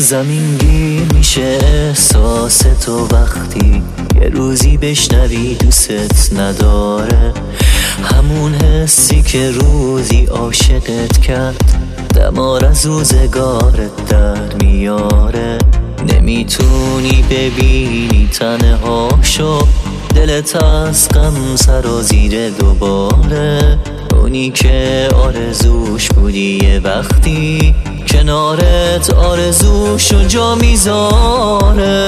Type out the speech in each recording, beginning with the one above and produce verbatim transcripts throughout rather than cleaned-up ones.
زمین گیر میشه احساس تو وقتی یه روزی بشنوی دوست نداره، همون حسی که روزی عاشقت کرد دمار از روزگارت در میاره. نمیتونی ببینی تنهاشو، دلت از غم سرازیره دوباره. اونی که آرزوش بودی یه وقتی کنارت آرزوشو جا میذاره.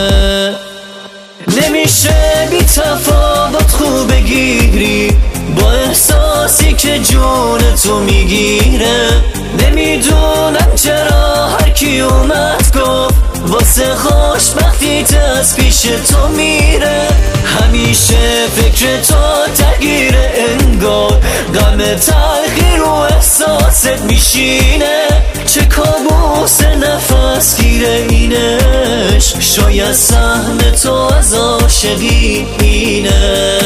نمیشه بی تفاوت خوب بگیری با احساسی که جون تو میگیره. نمیدونم چرا هر کی اومد گفت واسه خوشبختیت از پیش تو میره. همیشه فکر تو تغییره، انگار غم تلخی رو احساست میشینه. چه کابوس نفس گیره اینش، شاید سهم تو از عاشقی اینه.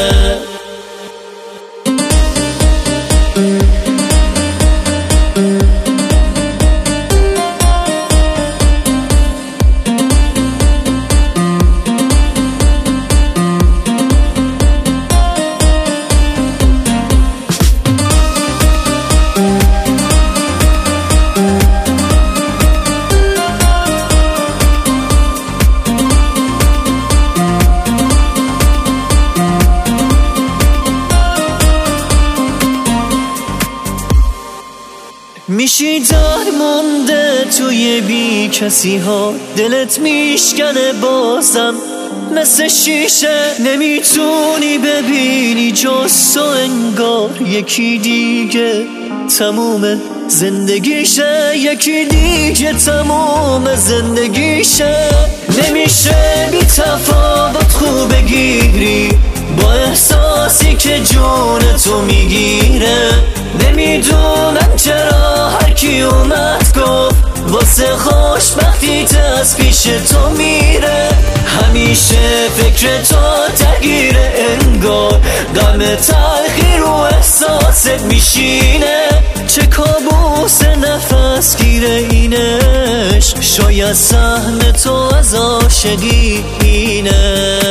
میشی درمونده توی بی کسی ها، دلت میشکنه بازم مثل شیشه. نمیتونی ببینی جز تو، انگار یکی دیگه تموم زندگیشه، یکی دیگه تموم زندگیشه. نمیشه بی تفاوت خوب بگیری با احساسی که جون تو میگیره. نمیدونم چرا هر کی اومد گفت واسه خوشبختیت از پیش تو میره. همیشه فکر تو تغییره، انگار غم تلخی رو احساست میشینه. چه کابوس نفس گیره اینش، شاید سهم تو از عاشقی اینه.